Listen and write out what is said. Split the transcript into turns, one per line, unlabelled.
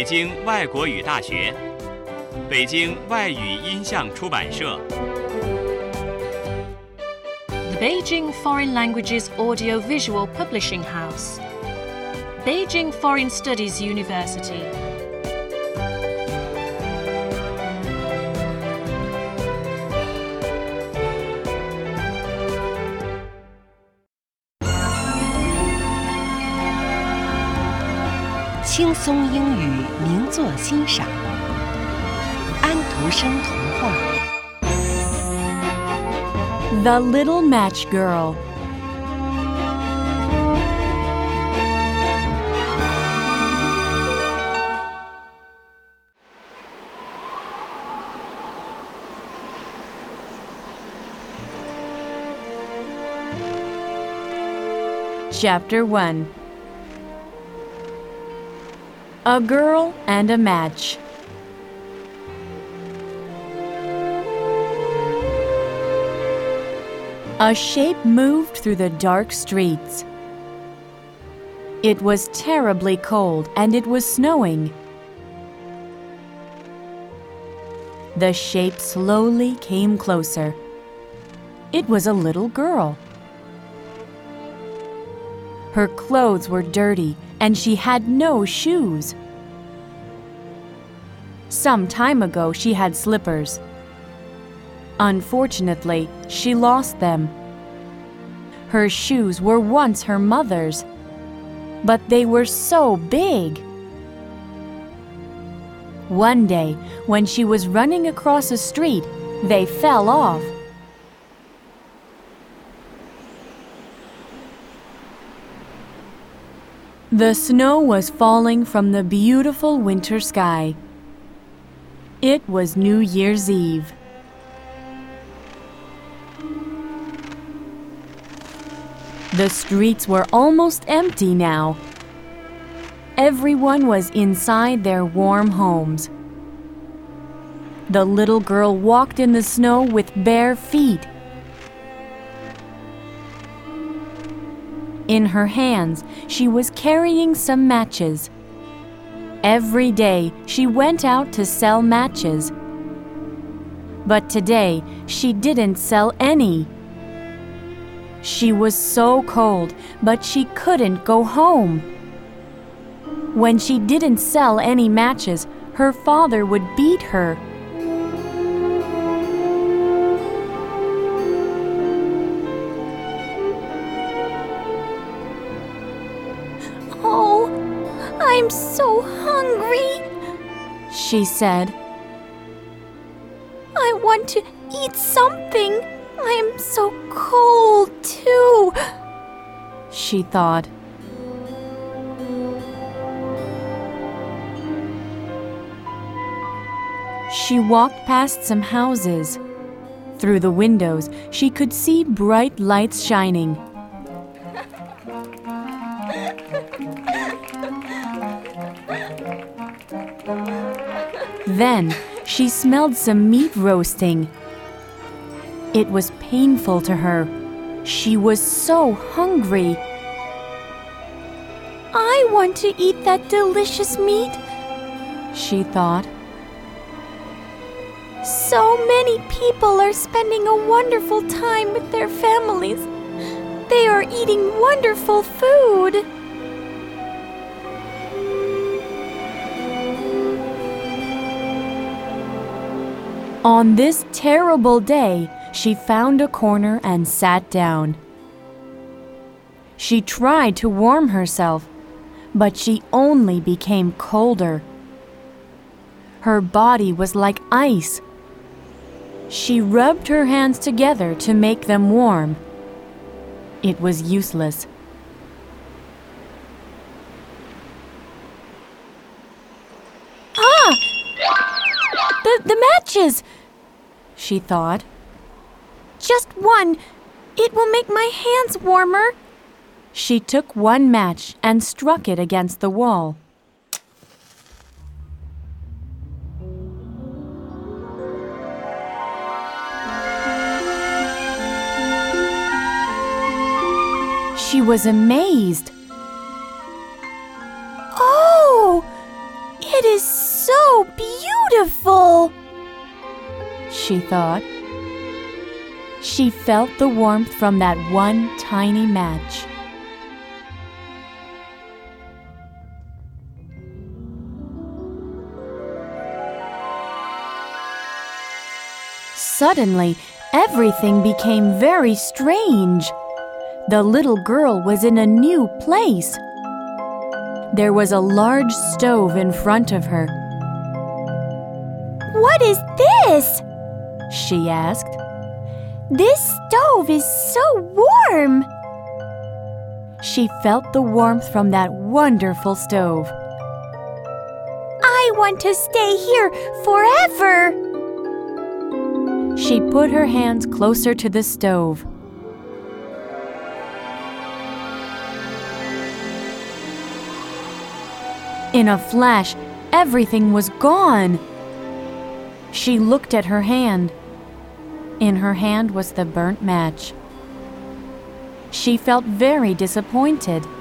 京外国语大学、北京外语音像出版社。
The Beijing Foreign Languages Audio-Visual Publishing House, Beijing Foreign Studies University.
轻松英语名作欣赏，安徒生童话。
The Little Match Girl. Chapter 1. A Girl and a Match. A shape moved through the dark streets. It was terribly cold and it was snowing. The shape slowly came closer. It was a little girl. Her clothes were dirty and she had no shoes. Some time ago she had slippers. Unfortunately, she lost them. Her shoes were once her mother's, but they were so big. One day, when she was running across a street, they fell off. The snow was falling from the beautiful winter sky. It was New Year's Eve. The streets were almost empty now. Everyone was inside their warm homes. The little girl walked in the snow with bare feet. In her hands, she was carrying some matches. Every day, she went out to sell matches. But today, she didn't sell any. She was so cold, but she couldn't go home. When she didn't sell any matches, her father would beat her.
"Oh, I'm so hungry,"
she said.
"I want to eat something. I'm so cold, too,"
she thought. She walked past some houses. Through the windows, she could see bright lights shining. Then she smelled some meat roasting. It was painful to her. She was so hungry.
"I want to eat that delicious meat,"
she thought.
"So many people are spending a wonderful time with their families. They are eating wonderful food."
On this terrible day, she found a corner and sat down. She tried to warm herself, but she only became colder. Her body was like ice. She rubbed her hands together to make them warm. It was useless.
"Ah! The matches!"
she thought.
"Just one. It will make my hands warmer."
She took one match and struck it against the wall. She was amazed.
"Oh, it is so beautiful,
she thought. She felt the warmth from that one tiny match. Suddenly, everything became very strange. The little girl was in a new place. There was a large stove in front of her.
What is this?
She asked.
This stove is so warm.
She felt the warmth from that wonderful stove.
I want to stay here forever.
She put her hands closer to the stove. In a flash, everything was gone. She looked at her hand. In her hand was the burnt match. She felt very disappointed.